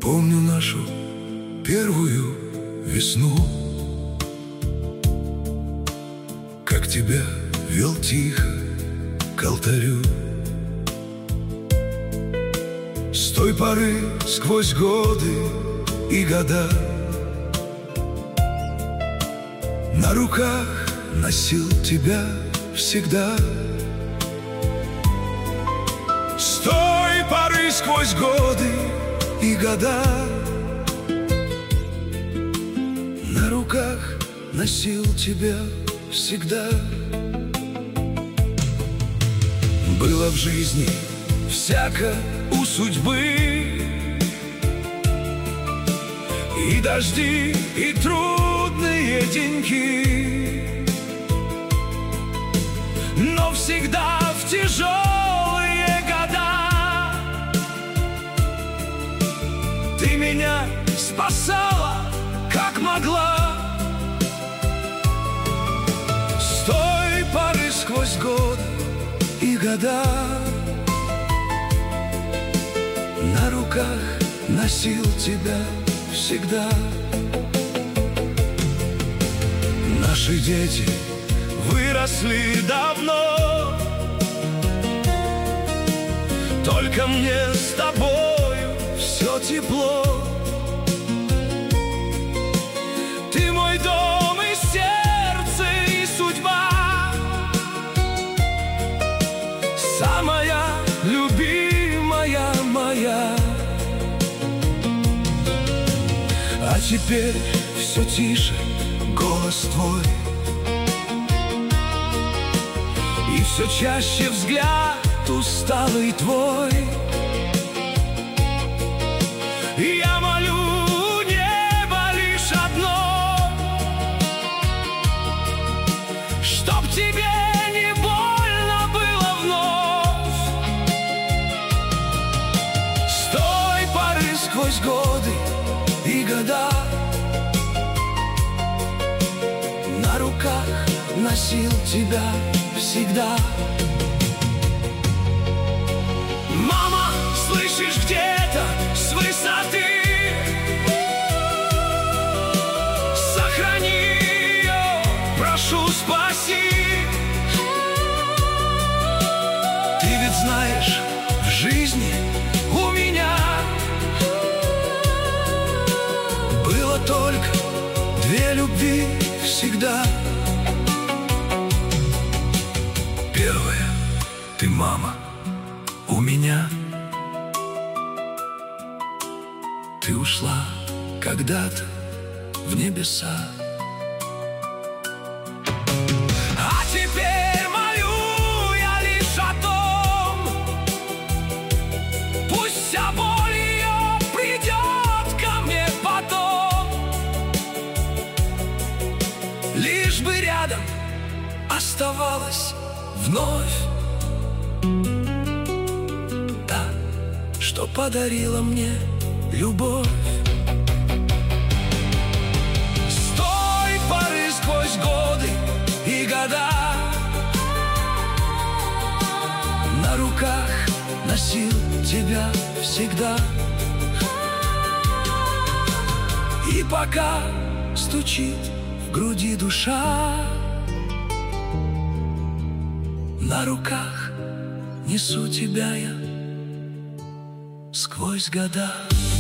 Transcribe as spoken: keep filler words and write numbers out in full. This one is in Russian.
Помню нашу первую весну, как тебя вел тихо к алтарю. С той поры сквозь годы и года на руках носил тебя всегда. С той поры сквозь годы и года на руках носил тебя всегда. Было в жизни всяко у судьбы, и дожди, и трудные деньки, но всегда в тяжелые года ты меня спасала, как могла. С той поры сквозь годы и года на руках носил тебя всегда. Наши дети выросли давно, только мне с тобою все тепло. Ты мой дом и сердце, и судьба, самая любимая моя. А теперь все тише голос твой, и все чаще взгляд усталый твой. И я молю небо лишь одно, чтоб тебе не больно было вновь. С той поры сквозь годы и года на руках носил тебя всегда. Мама, слышишь, где-то с высоты сохрани ее, прошу, спаси. Ты ведь знаешь, в жизни у меня было только две любви всегда. Первая — ты, мама, у меня. Ты ушла когда-то в небеса. А теперь молю я лишь о том, пусть вся боль ее придет ко мне потом, лишь бы рядом оставалась вновь та, что подарила мне любовь. С той поры сквозь годы и года на руках носил тебя всегда. И пока стучит в груди душа, на руках несу тебя я сквозь года.